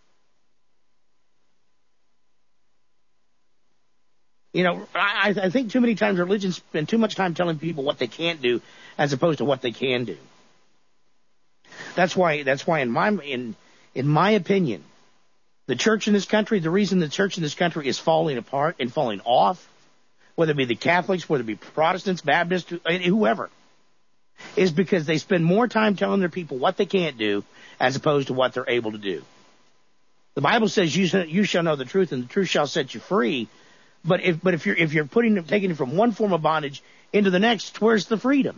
I think too many times religions spend too much time telling people what they can't do as opposed to what they can do. That's why in my opinion, the church in this country, the reason the church in this country is falling apart and falling off, whether it be the Catholics, whether it be Protestants, Baptists, whoever, is because they spend more time telling their people what they can't do as opposed to what they're able to do. The Bible says you shall know the truth and the truth shall set you free. But if you're taking it from one form of bondage into the next, where's the freedom?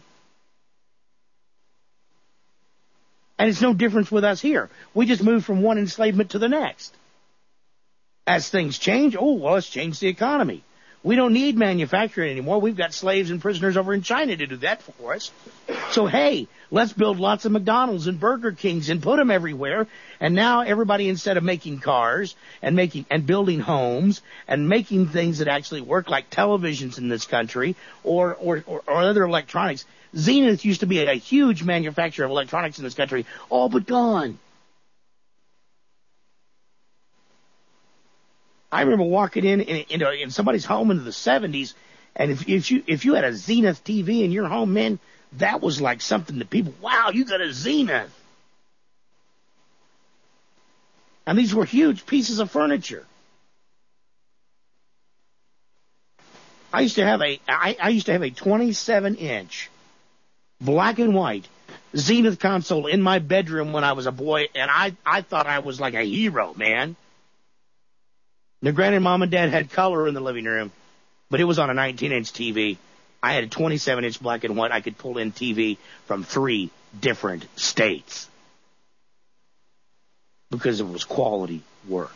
And it's no difference with us here. We just move from one enslavement to the next. As things change, let's change the economy. We don't need manufacturing anymore. We've got slaves and prisoners over in China to do that for us. So, hey, let's build lots of McDonald's and Burger Kings and put them everywhere. And now everybody, instead of making cars and building homes and making things that actually work like televisions in this country or other electronics, Zenith used to be a huge manufacturer of electronics in this country, all but gone. I remember walking in somebody's home into the 70s, and if you had a Zenith TV in your home, man, that was like something that people, wow, you got a Zenith. And these were huge pieces of furniture. I used to have a 27-inch black and white Zenith console in my bedroom when I was a boy, and I thought I was like a hero, man. Now, granted, Mom and Dad had color in the living room, but it was on a 19-inch TV. I had a 27-inch black and white. I could pull in TV from 3 different states because it was quality work.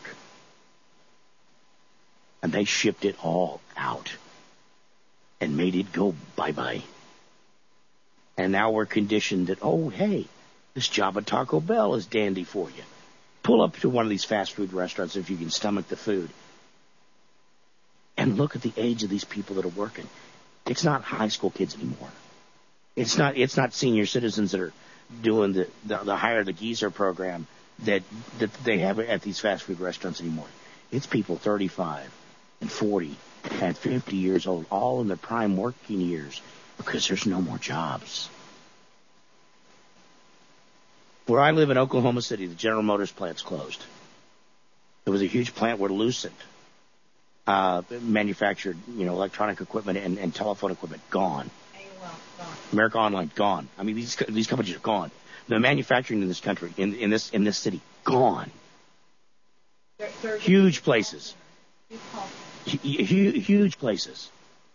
And they shipped it all out and made it go bye-bye. And now we're conditioned that, hey, this job at Taco Bell is dandy for you. Pull up to one of these fast food restaurants if you can stomach the food. And look at the age of these people that are working. It's not high school kids anymore. It's not senior citizens that are doing the hire the geezer program that they have at these fast food restaurants anymore. It's people 35 and 40 and 50 years old, all in their prime working years, because there's no more jobs. Where I live in Oklahoma City, the General Motors plant's closed. There was a huge plant where Lucent manufactured, electronic equipment and telephone equipment. Gone. America Online, gone. I mean, these companies are gone. The manufacturing in this country, in this city, gone. Huge places. Huge places.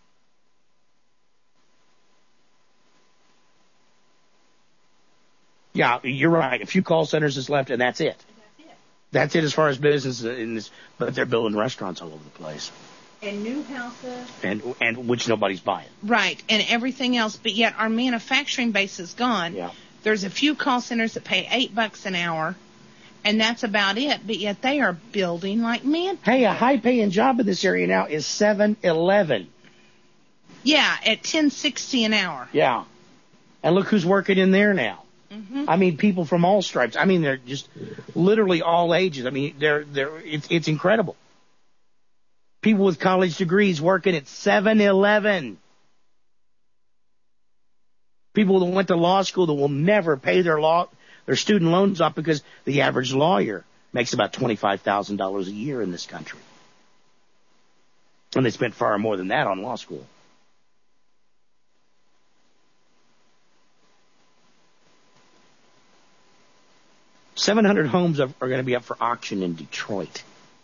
Yeah, you're right. A few call centers is left, and that's it. That's it as far as business in this. But they're building restaurants all over the place. And new houses. And which nobody's buying. Right, and everything else. But yet our manufacturing base is gone. Yeah. There's a few call centers that pay $8 an hour, and that's about it. But yet they are building like man. Hey, a high-paying job in this area now is 7-Eleven. Yeah, at $10.60 an hour. Yeah, and look who's working in there now. Mm-hmm. I mean, people from all stripes. I mean, they're just literally all ages. I mean, it's incredible. People with college degrees working at 7-Eleven. People that went to law school that will never pay their student loans off because the average lawyer makes about $25,000 a year in this country. And they spent far more than that on law school. $700 homes are going to be up for auction in Detroit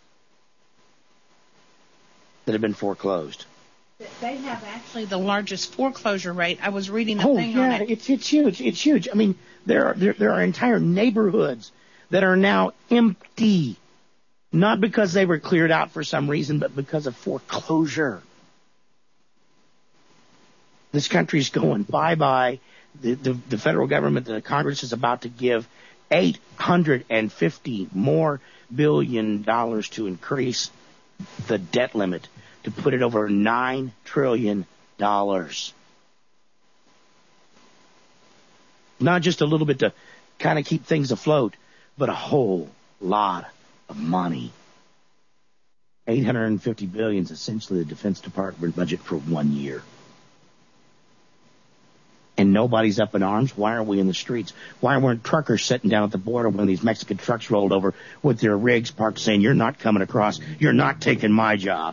that have been foreclosed. They have actually the largest foreclosure rate. I was reading a thing on it. It's huge. It's huge. I mean, there are entire neighborhoods that are now empty, not because they were cleared out for some reason, but because of foreclosure. This country's going bye-bye. The federal government, the Congress is about to give $850 more billion to increase the debt limit, to put it over $9 trillion. Not just a little bit to kind of keep things afloat, but a whole lot of money. $850 billion is essentially the Defense Department budget for 1 year. And nobody's up in arms. Why are we in the streets? Why weren't truckers sitting down at the border when these Mexican trucks rolled over with their rigs parked saying, "You're not coming across. You're not taking my job"?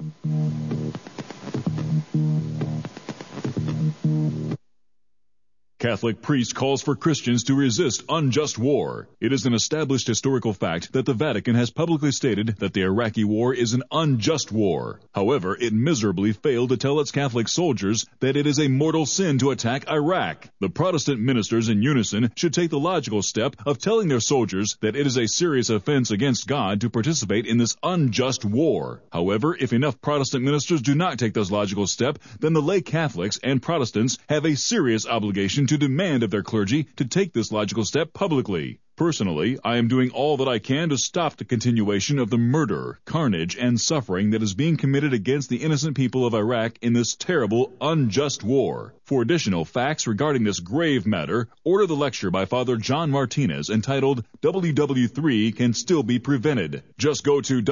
Catholic priest calls for Christians to resist unjust war. It is an established historical fact that the Vatican has publicly stated that the Iraqi war is an unjust war. However, it miserably failed to tell its Catholic soldiers that it is a mortal sin to attack Iraq. The Protestant ministers in unison should take the logical step of telling their soldiers that it is a serious offense against God to participate in this unjust war. However, if enough Protestant ministers do not take this logical step, then the lay Catholics and Protestants have a serious obligation to demand of their clergy to take this logical step publicly. Personally, I am doing all that I can to stop the continuation of the murder, carnage, and suffering that is being committed against the innocent people of Iraq in this terrible, unjust war. For additional facts regarding this grave matter, order the lecture by Father John Martinez entitled WW3 Can Still Be Prevented. Just go to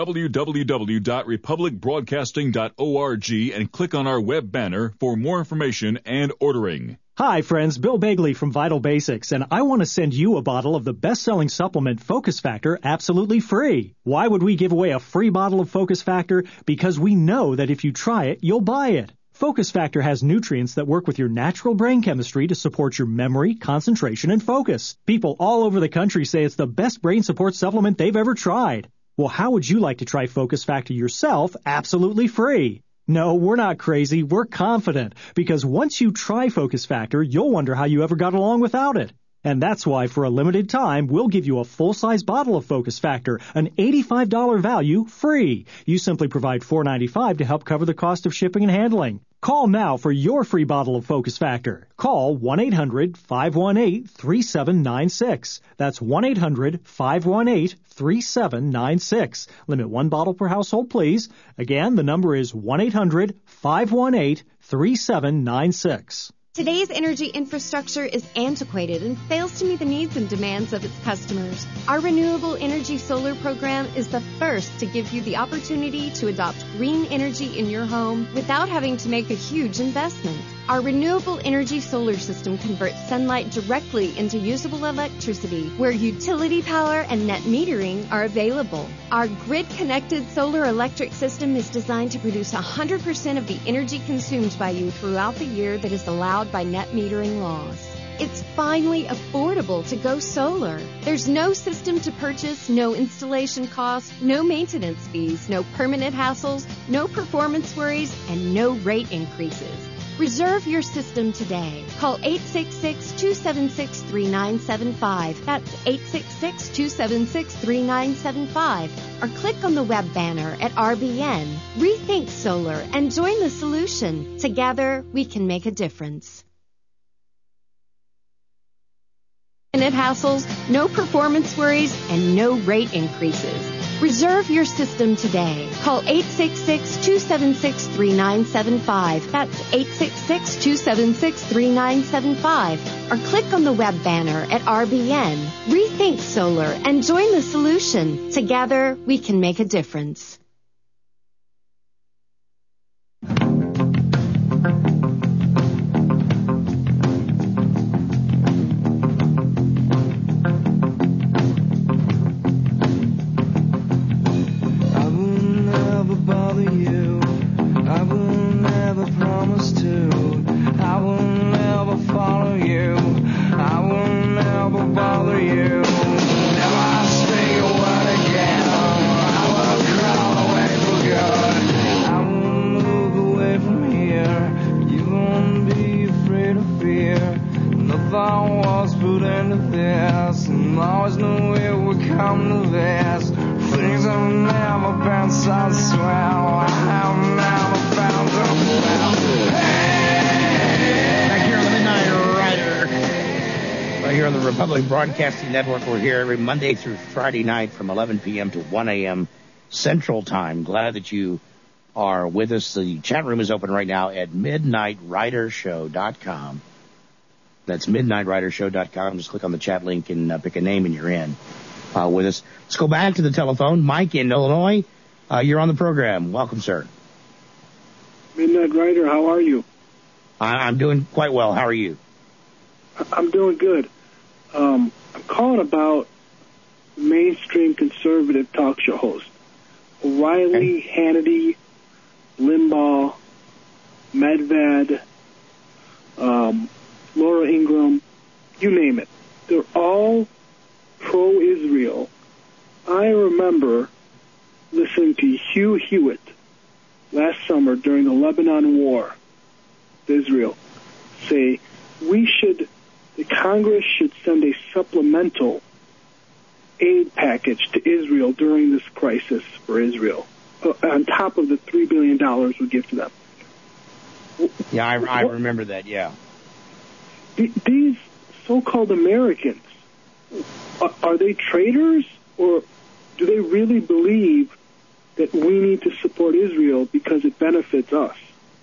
www.republicbroadcasting.org and click on our web banner for more information and ordering. Hi friends, Bill Bagley from Vital Basics, and I want to send you a bottle of the best-selling supplement Focus Factor absolutely free. Why would we give away a free bottle of Focus Factor? Because we know that if you try it, you'll buy it. Focus Factor has nutrients that work with your natural brain chemistry to support your memory, concentration, and focus. People all over the country say it's the best brain support supplement they've ever tried. Well, how would you like to try Focus Factor yourself absolutely free? No, we're not crazy. We're confident. Because once you try Focus Factor, you'll wonder how you ever got along without it. And that's why, for a limited time, we'll give you a full-size bottle of Focus Factor, an $85 value, free. You simply provide $4.95 to help cover the cost of shipping and handling. Call now for your free bottle of Focus Factor. Call 1-800-518-3796. That's 1-800-518-3796. Limit one bottle per household, please. Again, the number is 1-800-518-3796. Today's energy infrastructure is antiquated and fails to meet the needs and demands of its customers. Our Renewable Energy Solar program is the first to give you the opportunity to adopt green energy in your home without having to make a huge investment. Our renewable energy solar system converts sunlight directly into usable electricity where utility power and net metering are available. Our grid-connected solar electric system is designed to produce 100% of the energy consumed by you throughout the year that is allowed by net metering laws. It's finally affordable to go solar. There's no system to purchase, no installation costs, no maintenance fees, no permanent hassles, no performance worries, and no rate increases. Reserve your system today. Call 866-276-3975. That's 866-276-3975. Or click on the web banner at RBN. Rethink solar and join the solution. Together, we can make a difference. Internet hassles, no performance worries, and no rate increases. Reserve your system today. Call 866-276-3975. That's 866-276-3975. Or click on the web banner at RBN. Rethink solar and join the solution. Together, we can make a difference. Public Broadcasting Network. We're here every Monday through Friday night from 11 p.m. to 1 a.m. Central Time. Glad that you are with us. The chat room is open right now at MidnightWritershow.com. That's MidnightWritershow.com. Just click on the chat link and pick a name and you're in with us. Let's go back to the telephone. Mike in Illinois, you're on the program. Welcome, sir. Midnight Writer, how are you? I'm doing quite well. How are you? I'm doing good. I'm calling about mainstream conservative talk show hosts. O'Reilly, Hannity, Limbaugh, Medved, Laura Ingraham, you name it. They're all pro-Israel. I remember listening to Hugh Hewitt last summer during the Lebanon War to Israel say the Congress should send a supplemental aid package to Israel during this crisis for Israel, on top of the $3 billion we give to them. Yeah, I remember that, yeah. These so-called Americans, are they traitors, or do they really believe that we need to support Israel because it benefits us?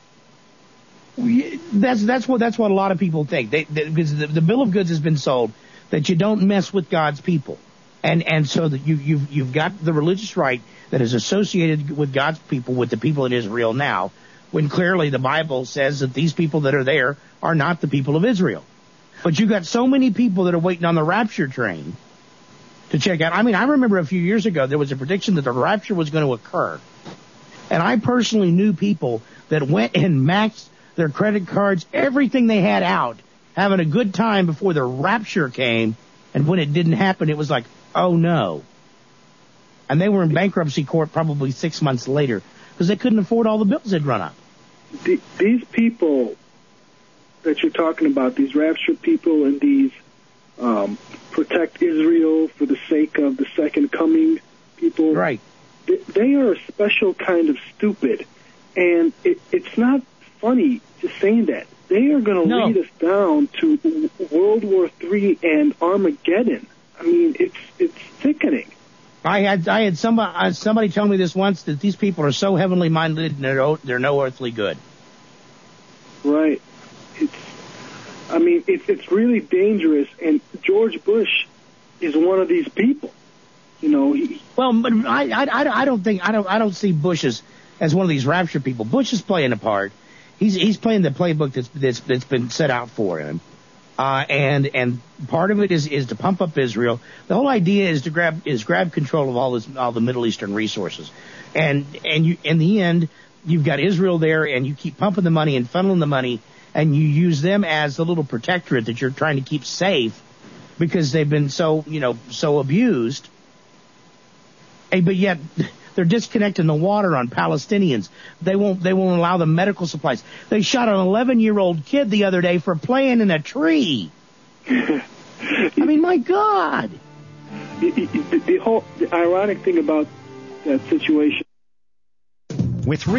That's what a lot of people think. Because the bill of goods has been sold that you don't mess with God's people, and so that you've got the religious right that is associated with God's people, with the people in Israel now, when clearly the Bible says that these people that are there are not the people of Israel. But you've got so many people that are waiting on the rapture train to check out. I mean, I remember a few years ago there was a prediction that the rapture was going to occur, and I personally knew people that went and maxed their credit cards, everything they had out, having a good time before the rapture came, and when it didn't happen, it was like, oh no. And they were in bankruptcy court probably 6 months later because they couldn't afford all the bills they'd run up. These people that you're talking about, these rapture people and these protect Israel for the sake of the second coming people, right? They are a special kind of stupid, and it's not funny just saying that. They are going to lead us down to World War III and Armageddon. I mean, it's sickening. I had somebody tell me this once, that these people are so heavenly minded and they're no earthly good. Right. It's really dangerous, and George Bush is one of these people. You know, but I don't see Bush as one of these rapture people. Bush is playing a part. He's playing the playbook that's been set out for him, and part of it is to pump up Israel. The whole idea is to grab control of all the Middle Eastern resources, and you, in the end, you've got Israel there, and you keep pumping the money and funneling the money, and you use them as the little protectorate that you're trying to keep safe because they've been so abused. But yet they're disconnecting the water on Palestinians. They won't allow them medical supplies. They shot an 11-year-old kid the other day for playing in a tree. I mean, my God. The ironic thing about that situation. With